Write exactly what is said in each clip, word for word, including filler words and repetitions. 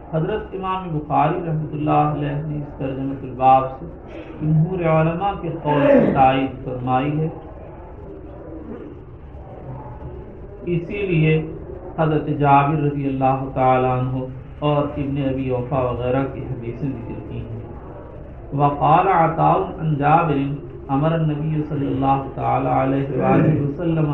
حضرت امام بخاری رحمۃ اللہ علیہ نے اس ترجمۃ الباب سے جمہور علماء کے قول کی تائید فرمائی ہے، اسی لیے حضرت جابر رضی اللہ تعالیٰ عنہ اور ابن ابی اوفا وغیرہ کی حدیثیں ذکر کی ہیں۔ وقال عطاء عن جابر امر النبی صلی اللہ تعالی علیہ وآلہ وسلم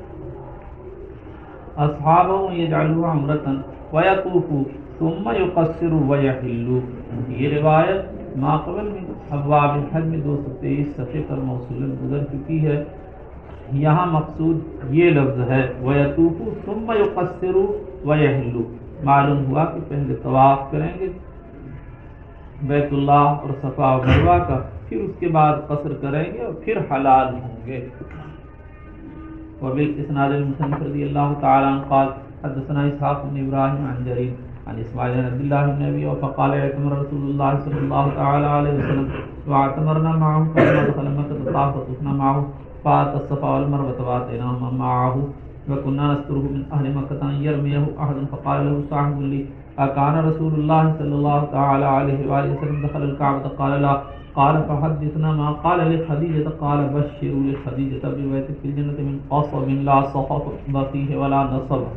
اصحابہ یجعلوا عمرۃ ویطوفوا ثم یقصروا ویحلوا۔ یہ روایت ماقبل میں ابواب الحج میں دو سو تیئیس صفحے پر موصولاً گزر چکی ہے۔ یہاں مقصود یہ لفظ ہے وَيَطُوفُوا ثُمَّ يُقَصِّرُوا وَيَحِلُّوا۔ معلوم ہوا کہ پہلے طواف کریں گے بیت اللہ اور صفا و مروہ کا، پھر اس کے بعد قصر کریں گے اور پھر حلال ہوں گے۔ وبالاسناد المصنف رضی اللہ تعالی عنہ قال حدثنا اسحاق بن ابراہیم عن جریر عن اسماعیل بن عبد اللہ بن ابی اوفا قال اعتمر رسول اللہ صلی اللہ تعالی علیہ وسلم واعتمرنا معه فلما دخل مكة طاف وطفنا معه فات الصفا والمروة واتيناهما معه وكنا نستره من اهل مكة ان يرميه احد فقال له صاحب لي اكان رسول الله صلى الله تعالى عليه واله وسلم دخل الكعبة قال لا قال فحدثنا ما قال لخديجة قال بشروا لخديجة ببيت في الجنة من قصب لا صخب فيه ولا نصب۔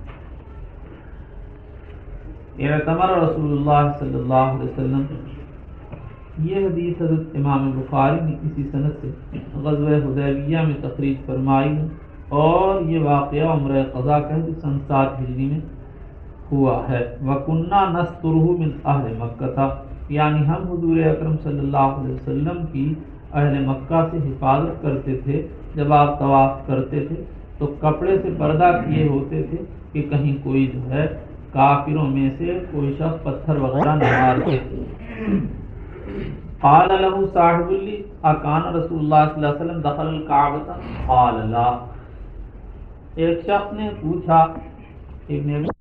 اعتمر رسول اللہ صلی اللہ علیہ وسلم، یہ حدیث حضرت امام بخاری نے اسی سند سے غزوہ حدیبیہ میں تخریج فرمائی ہے، اور یہ واقعہ عمرہ قضا کا ہے جو سن سات ہجری میں ہوا ہے۔ وَكُنَّا نَسْتُرُهُ مِنْ أَهْلِ مَكَّةَ، یعنی ہم حضور اکرم صلی اللہ علیہ وسلم کی اہل مکہ سے حفاظت کرتے تھے۔ جب آپ طواف کرتے تھے تو کپڑے سے پردہ کیے ہوتے تھے کہ کہیں کوئی جو ہے کافروں میں سے کوئی شخص پتھر وغیرہ نہ مارتے تھے۔ قال له صاحب لی اکان رسول اللہ صلی اللہ علیہ وسلم دخل الکعبۃ قال لا، ایک شخص نے پوچھا ابن